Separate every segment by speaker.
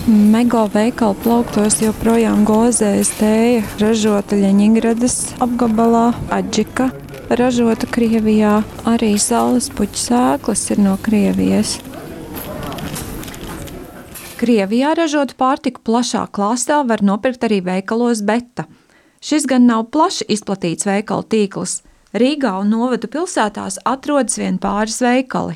Speaker 1: Mego veikalu plauktos joprojām gozējas tēja, ražota Ļeņingradas apgabalā, Adžika, ražota Krievijā, arī saules puķu sēklas ir no Krievijas. Krievijā ražotu pārtiku plašā klāstā var nopirkt arī veikalos Beta. Šis gan nav plaši izplatīts veikalu tīkls. Rīgā un novadu pilsētās atrodas vien pāris veikali.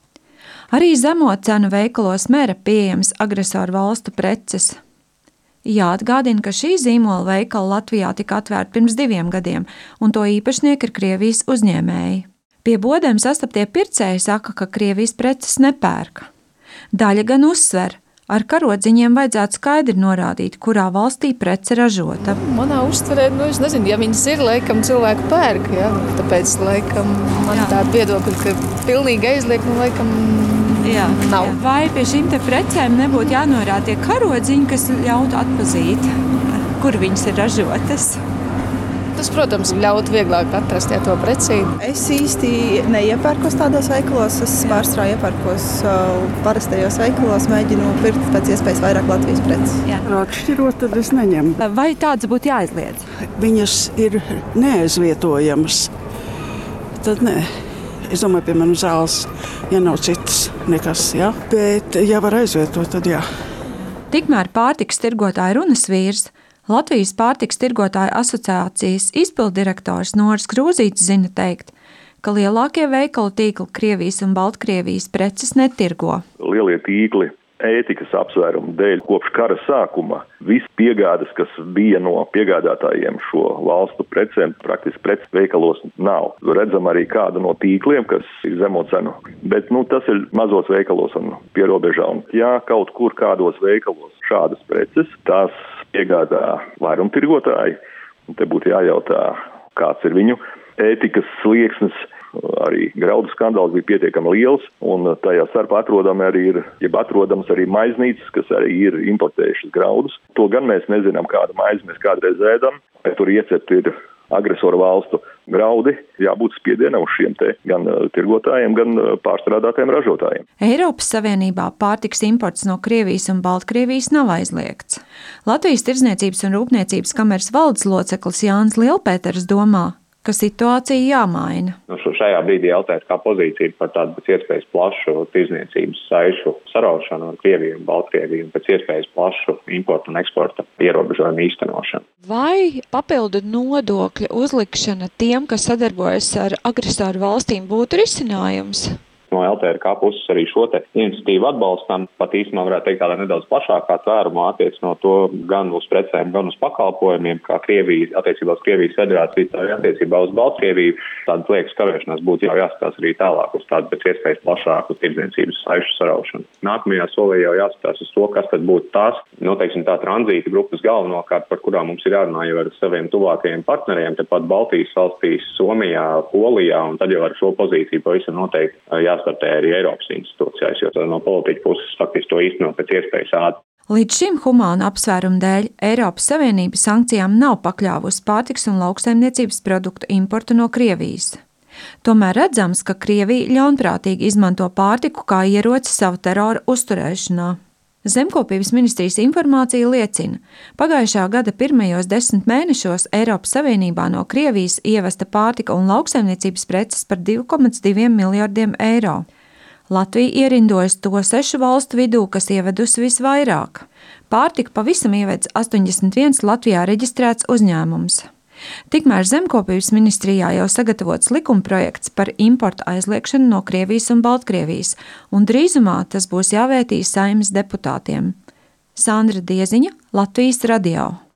Speaker 1: Arī zemo cenu veikalos Mēra pieejams agresoru valstu preces. Jāatgādina, ka šī zīmola veikala Latvijā tika atvērta pirms 2 gadiem, un to īpašnieki ir Krievijas uzņēmēji. Pie bodēm sastaptie pircēji saka, ka Krievijas preces nepērka. Daļa gan uzsver, ar karodziņiem vajadzētu skaidri norādīt, kurā valstī prece ražota.
Speaker 2: Manā uztverē, es nezinu, ja viņas ir, laikam cilvēku pērk, ja? Tāpēc, laikam, man tāda viedokļa, ka pilnīgi aizliek, laikam, nav.
Speaker 1: Vai pie šīm te precēm nebūtu jānorāda tie karodziņi, kas ļautu atpazīt, kur viņas ir ražotas?
Speaker 2: Tas, protams, ļaut vieglāk atrast to precību.
Speaker 3: Es īsti neiepērkos tādos veikalos, es pārstrā iepērkos parastajos veikalos, mēģinu pirkt pēc iespējas vairāk Latvijas preces.
Speaker 4: Atšķirot, tad es neņemu.
Speaker 1: Vai tādas būtu jāizliedz?
Speaker 4: Viņas ir neaizvietojamas. Tad nē. Es domāju, piemēram, zāles, ja nav citas nekas, jā. Bet, ja var aizvietot, tad jā.
Speaker 1: Tikmēr pārtikas tirgotāja runas vīrs, Latvijas pārtikas tirgotāju asociācijas izpilddirektors Noris Krūzītis zina teikt, ka lielākie veikalu tīkli Krievijas un Baltkrievijas preces netirgo.
Speaker 5: Lielie tīkli ētikas apsvērumu dēļ kopš kara sākuma viss piegādes, kas bija no piegādātājiem šo valstu precēm, praktiski preces veikalos nav. Redzam arī kādu no tīkliem, kas ir zemo cenu, bet tas ir mazos veikalos un pierobežā. Un ja kaut kur kādos veikalos šādas preces, tās piegādā vairumtirgotāji, un te būtu jājautā, kāds ir viņu ētikas slieksnis. Arī graudu skandāls bija pietiekami liels, un tajā starpā atrodams arī maiznīcas, kas arī ir importējušas graudus. To gan mēs nezinām, kādu maizi mēs kādreiz ēdam, vai tur iecepti ir agresoru valstu graudi, jābūt spiedienam uz šiem te gan tirgotājiem, gan pārstrādātiem ražotājiem.
Speaker 1: Eiropas Savienībā pārtikas imports no Krievijas un Baltkrievijas nav aizliegts. Latvijas Tirdzniecības un Rūpniecības kameras valdes loceklis Jānis Lielpēters domā, ka situācija jāmaina.
Speaker 6: Šajā brīdī jautājums, kā pozīcija par tādu pēc iespējas plašu tirdzniecības saišu saraušanu ar Krieviju un Baltkrieviju un pēc iespējas plašu importu un eksporta ierobežojumu īstenošanu.
Speaker 1: Vai papildu nodokļu uzlikšana tiem, kas sadarbojas ar agresoru valstīm, būtu risinājums?
Speaker 6: No LTRK puses arī šo te iniciatīvu atbalstam, pat īstenībā varētu teikt tādā nedaudz plašākā tvērumā attiecinot to gan uz precēm, gan uz pakalpojumiem, kā Krievija, attiecībā uz Krievijas federāciju, tā attiecībā uz Baltkrieviju. Tāda liekas kavēšanās būtu jāskatās arī tālāk uz tādu pēc iespējas plašāku tirdzniecības saišu saraušanu. Nākamajā solī jau jāskatās uz to, kas tad būtu tās, tā tranzīta grupas galvenokārt, par kurām mums ir jārunā jau ar saviem tuvākajiem partneriem, tepat Baltijas valstīs, Somijā, Polijā, un tad jau ar šo pozīciju pavisam noteikti jāstartē arī Eiropas institūcijās, jo no politiķa puses faktiski to īstenot pēc iespējas ātri.
Speaker 1: Līdz šim humāna apsvērumu dēļ Eiropas Savienība sankcijām nav pakļāvusi pārtikas un lauksaimniecības produktu importu no Krievijas. Tomēr redzams, ka Krievija ļaunprātīgi izmanto pārtiku kā ieroci savu terora uzturēšanā. Zemkopības ministrijas informācija liecina, pagājušā gada pirmajos 10 mēnešos Eiropas Savienībā no Krievijas ievesta pārtika un lauksaimniecības preces par 2,2 miljardiem eiro. Latvija ierindojas to 6 valstu vidū, kas ievedusi visvairāk. Pārtika pavisam ievedis 81 Latvijā reģistrēts uzņēmums. Tikmēr Zemkopības ministrijā jau sagatavots likumprojekts par importu aizliekšanu no Krievijas un Baltkrievijas, un drīzumā tas būs jāvētī Saeimas deputātiem. Sandra Dieziņa, Latvijas radio.